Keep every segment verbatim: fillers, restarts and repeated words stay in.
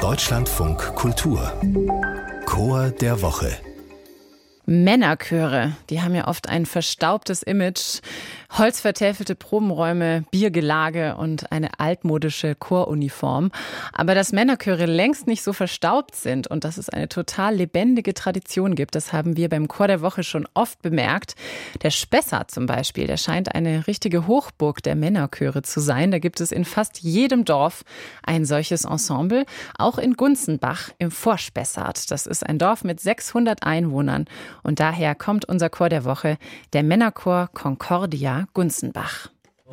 Deutschlandfunk Kultur Chor der Woche. Männerchöre, die haben ja oft ein verstaubtes Image, holzvertäfelte Probenräume, Biergelage und eine altmodische Choruniform. Aber dass Männerchöre längst nicht so verstaubt sind und dass es eine total lebendige Tradition gibt, das haben wir beim Chor der Woche schon oft bemerkt. Der Spessart zum Beispiel, der scheint eine richtige Hochburg der Männerchöre zu sein. Da gibt es in fast jedem Dorf ein solches Ensemble, auch in Gunzenbach im Vorspessart. Das ist ein Dorf mit sechshundert Einwohnern. Und daher kommt unser Chor der Woche, der Männerchor Concordia Gunzenbach.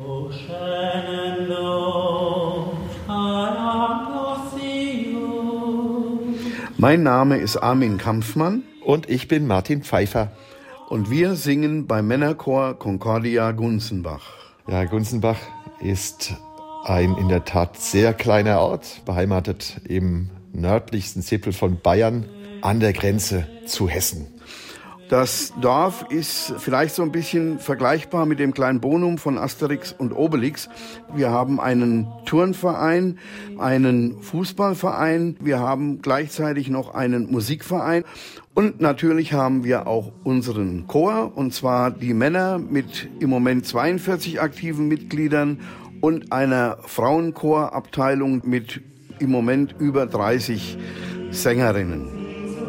Mein Name ist Armin Kampfmann. Und ich bin Martin Pfeiffer. Und wir singen beim Männerchor Concordia Gunzenbach. Ja, Gunzenbach ist ein in der Tat sehr kleiner Ort, beheimatet im nördlichsten Zipfel von Bayern an der Grenze zu Hessen. Das Dorf ist vielleicht so ein bisschen vergleichbar mit dem kleinen Bonum von Asterix und Obelix. Wir haben einen Turnverein, einen Fußballverein, wir haben gleichzeitig noch einen Musikverein und natürlich haben wir auch unseren Chor, und zwar die Männer mit im Moment zweiundvierzig aktiven Mitgliedern und einer Frauenchorabteilung mit im Moment über dreißig Sängerinnen.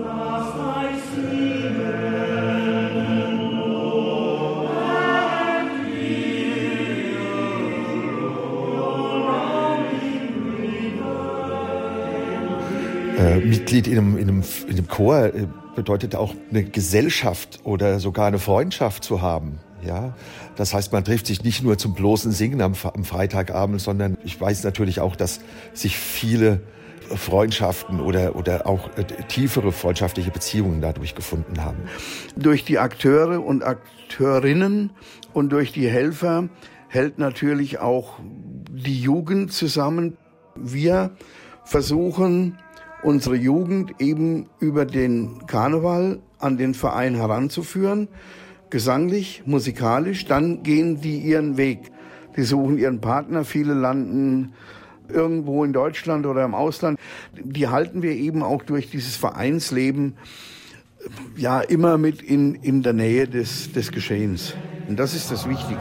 Äh, Mitglied in einem, in, einem, in einem Chor äh, bedeutet auch eine Gesellschaft oder sogar eine Freundschaft zu haben. Ja, das heißt, man trifft sich nicht nur zum bloßen Singen am, am Freitagabend, sondern ich weiß natürlich auch, dass sich viele Freundschaften oder, oder auch äh, tiefere freundschaftliche Beziehungen dadurch gefunden haben. Durch die Akteure und Akteurinnen und durch die Helfer hält natürlich auch die Jugend zusammen. Wir versuchen, unsere Jugend eben über den Karneval an den Verein heranzuführen, gesanglich, musikalisch, dann gehen die ihren Weg. Die suchen ihren Partner, viele landen irgendwo in Deutschland oder im Ausland. Die halten wir eben auch durch dieses Vereinsleben ja immer mit in, in der Nähe des, des Geschehens. Und das ist das Wichtige.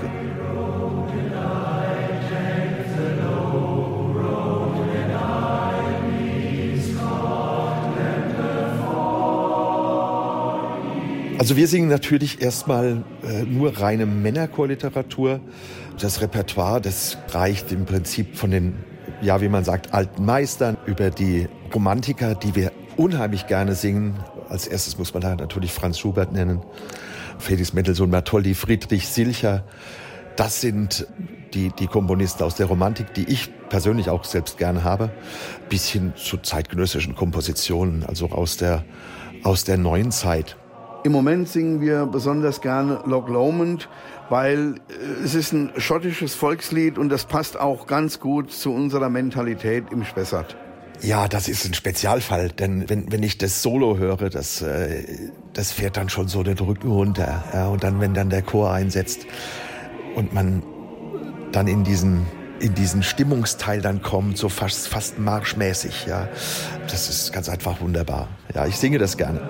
Also wir singen natürlich erstmal äh, nur reine Männerchorliteratur. Das Repertoire, das reicht im Prinzip von den, ja wie man sagt, alten Meistern über die Romantiker, die wir unheimlich gerne singen. Als erstes muss man da natürlich Franz Schubert nennen, Felix Mendelssohn Bartholdy, Friedrich Silcher. Das sind die, die Komponisten aus der Romantik, die ich persönlich auch selbst gerne habe, bis hin zu zeitgenössischen Kompositionen, also aus der, aus der neuen Zeit. Im Moment singen wir besonders gerne Loch Lomond, weil es ist ein schottisches Volkslied und das passt auch ganz gut zu unserer Mentalität im Spessart. Ja, das ist ein Spezialfall, denn wenn, wenn ich das Solo höre, das, äh, das fährt dann schon so den Rücken runter. Ja, und dann, wenn dann der Chor einsetzt und man dann in diesen, in diesen Stimmungsteil dann kommt, so fast, fast marschmäßig, ja, das ist ganz einfach wunderbar. Ja, ich singe das gerne.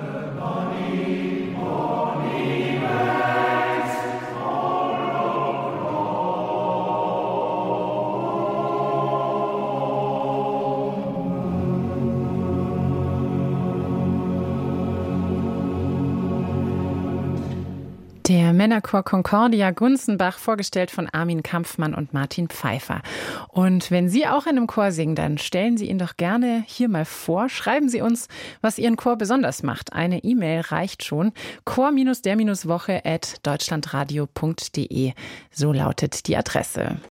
Der Männerchor Concordia Gunzenbach, vorgestellt von Armin Kampfmann und Martin Pfeiffer. Und wenn Sie auch in einem Chor singen, dann stellen Sie ihn doch gerne hier mal vor. Schreiben Sie uns, was Ihren Chor besonders macht. Eine E-Mail reicht schon. chor-der-woche at deutschlandradio punkt de. So lautet die Adresse.